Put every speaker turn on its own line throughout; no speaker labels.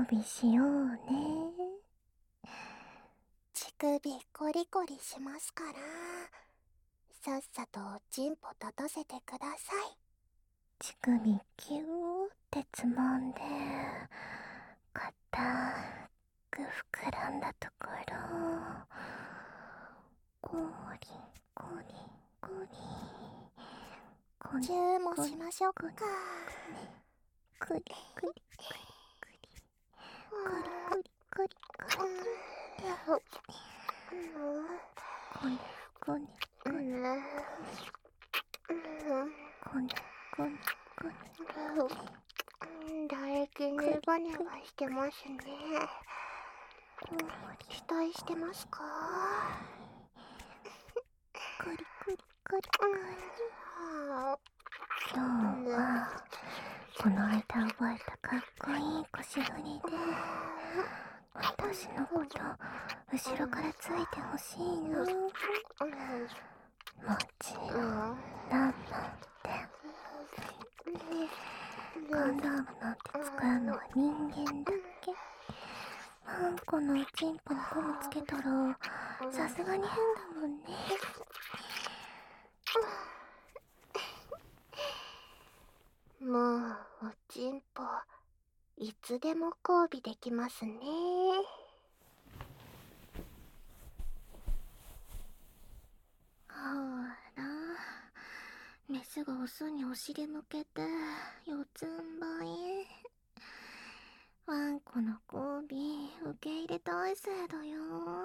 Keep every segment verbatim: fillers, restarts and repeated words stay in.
首しようね。
乳首コリコリしますから、さっさとおちんぽ立たせてください。
乳首キューってつまんで、硬く膨らんだところ、コリコリコリコリ
チューもしましょうか。
クリクリクリクリクリクリクリコリコリコリコリコリ
唾液ネバネバしてますね。期待してますか？
コリコリコリコリ。今日はこの間覚えたかっこいい腰振りで私のこと後ろからついてほしいな。もちろんなんなんてガンダームなんて使うのは人間だけ。ワンコのおちんぽにゴムつけたらさすがに変だもんね。
もうおちんぽいつでも交尾できますね。
ほら、メスがオスにお尻向けて四つん這い。ワンコの交尾受け入れ体制だよ。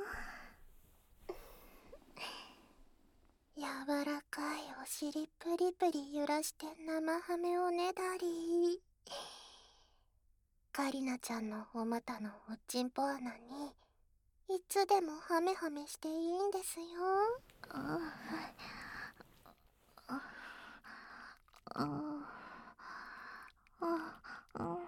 柔らかいお尻プリプリ揺らして生ハメをねだり、カリナちゃんのお股のおちんぽ穴にいつでもハメハメしていいんですよ。
あああああも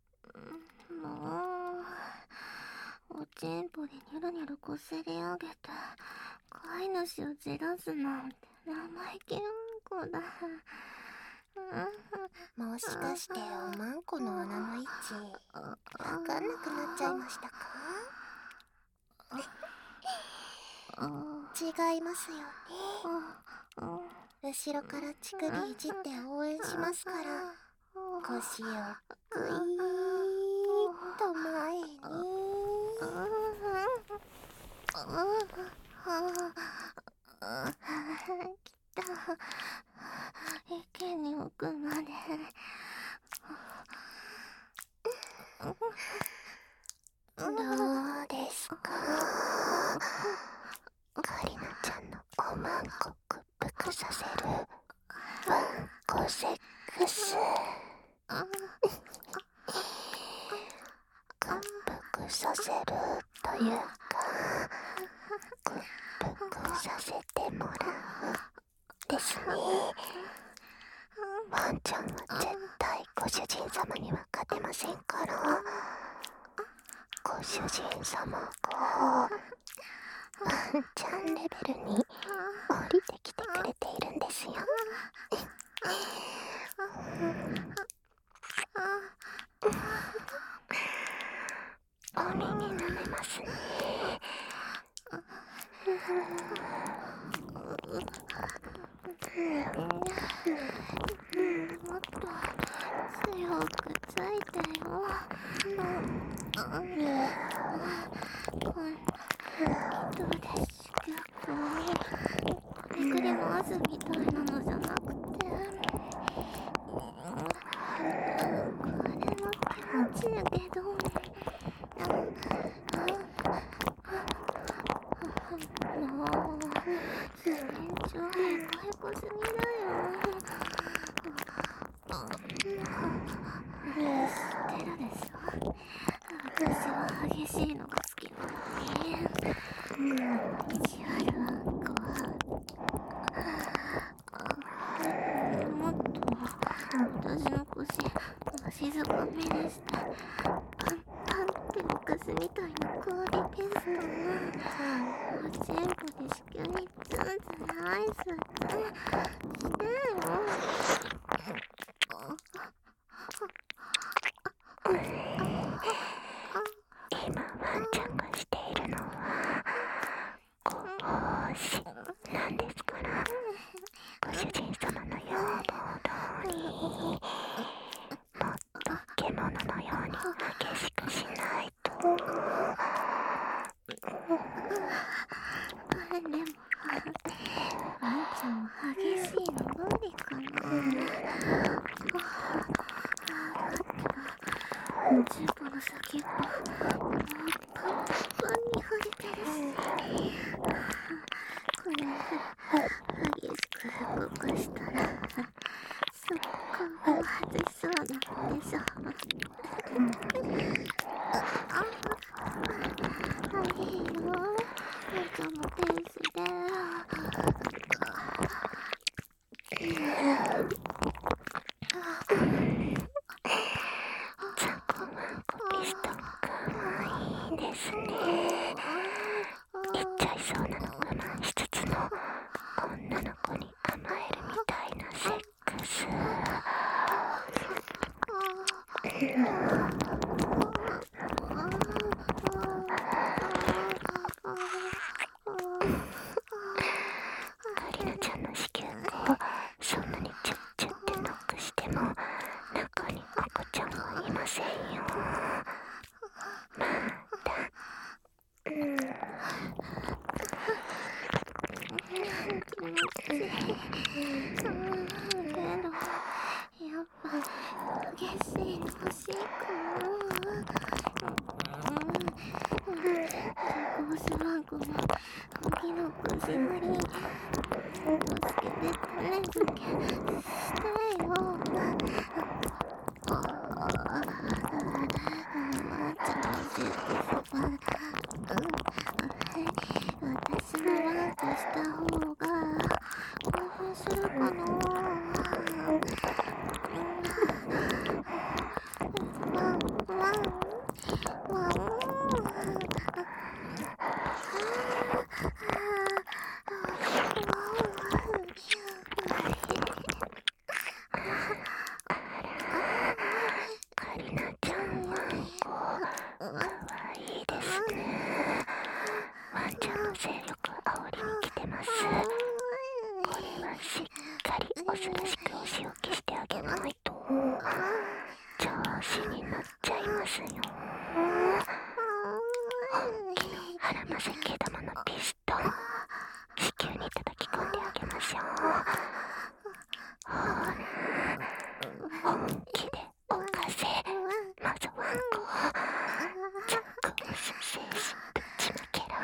うおちんぽでニョロニョロこすり上げて飼い主をじらすなんて生意気ワンコだ。
もしかしておまんこの穴の位置わかんなくなっちゃいましたか？違いますよね。後ろから乳首いじって応援しますから、腰をグイーッと前に。
来た。池に置くまで。
どうですか？カリナちゃんのおまんこ屈服させるワンコセックス。屈服させるというか、屈服させてもらうですね。ワンちゃんは絶対ご主人様には勝てませんから、ご主人様がワンちゃんレベルに降りてきてくれているんですよ。お耳舐めますね。
もっと強くついてよ。こんな人でし結構くりくり回すみたいなのじゃなくて、これも気持ちいいけど、もう身長へかいこすぎだよ。知ってるでしょ、私は激しいのが好きなのに。意地悪ワンコはもっと私の腰静かめにしてパンパンって浮かすみたいな交尾テストもおちんぽで子宮にツンツン挨拶してよ。 ちゃんのペースで。
ザコマンコピストかわいいですね。言っちゃいそうなの我慢しつつの女の子に甘えるみたいなセックス。カリナちゃんの子宮口そんなにチュッチュってノックしても中に赤ちゃんはいませんよ。まだうん
けどやっぱ激しいの欲しいかな。ゴースバンコも時の腰振り助けてくれるけしてよ。ああちゃんのセックスは私もワンコした方が興奮するかな。ワンワンワン
カリナちゃんワンコかわいいですね。ワンちゃんの性欲煽りに来てます。これはしっかりオスらしくお仕置きしてあげないと調子に乗っちゃいますよ。本気の腹ませ毛玉のピストン子宮に叩き込んであげましょう。ほら本気でおかせまずワンコザックオス精神ぶちまけろ。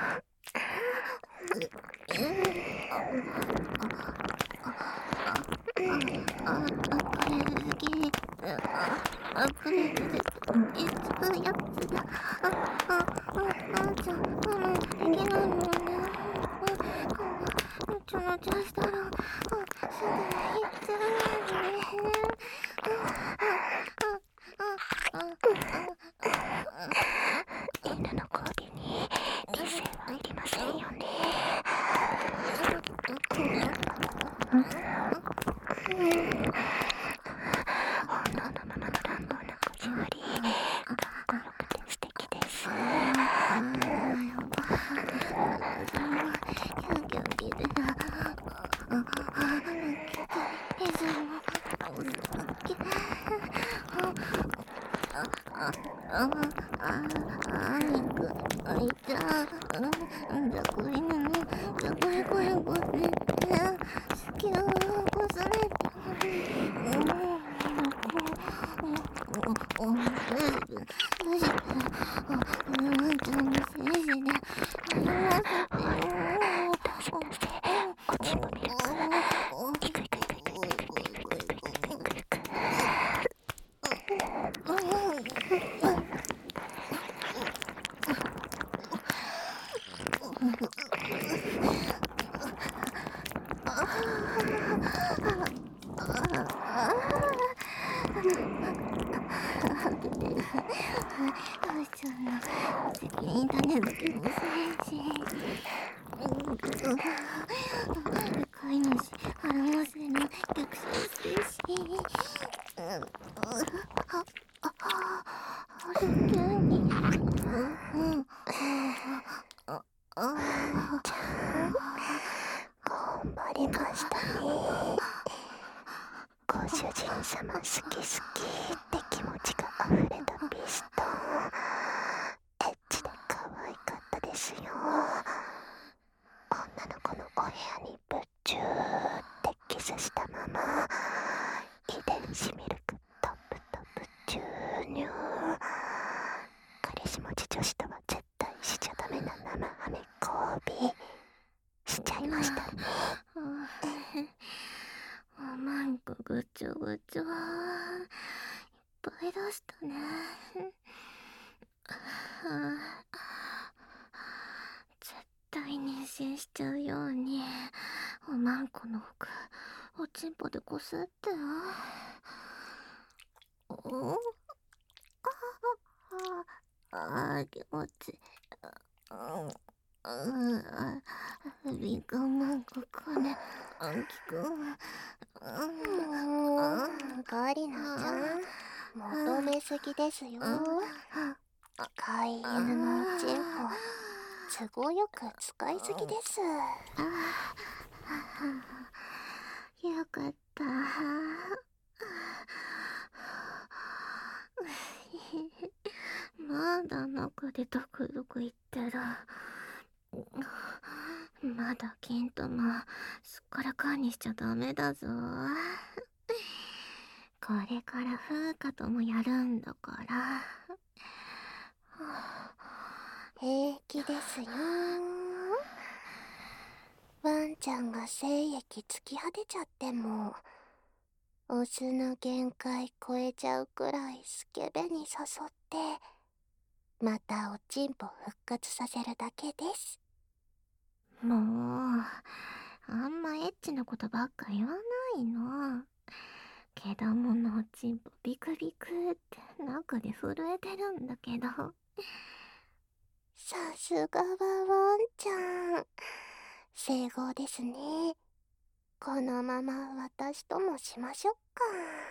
あこれ好き。あこれ一番やつだ。あああちゃん我慢できないもんね。ちょのちょしたらすぐに言っちゃうよね。
犬の交尾に理性はいりませんよね。本能のままの乱暴なこじわりかっこよくて素敵です。頑張りましたね。ご主人様好き好きって気持ちが溢れたピストンエッチで可愛かったですよ。女の子のお部屋にぶっちゅーってキスしたまま遺伝子ミルクトップトップ注入。彼氏持ち女子とは絶対しちゃダメな生ハメ交尾しちゃいましたね。
マンコぐちょぐちょ。 ぱい出したね。絶対妊娠しちゃうようにおまんこの服おちんぽでこすってよ。おああ、気持ちいい。うん、首がまんここね、あんきくん。
もうガリナちゃん、求めすぎですよ。飼い犬のおちんぽ都合よく使いすぎです。
よかった。まだ中でドクドク言ってる。まだ金玉すっからかんにしちゃダメだぞ。これから風花ともやるんだから。
平気ですよ。ワンちゃんが精液突き果てちゃってもオスの限界超えちゃうくらいスケベに誘ってまたおちんぽ復活させるだけです。
もうあんまエッチなことばっか言わないの。毛玉のおちんぽビクビクって中で震えてるんだけど。
さすがはワンちゃん、整合ですね。このまま私ともしましょうか。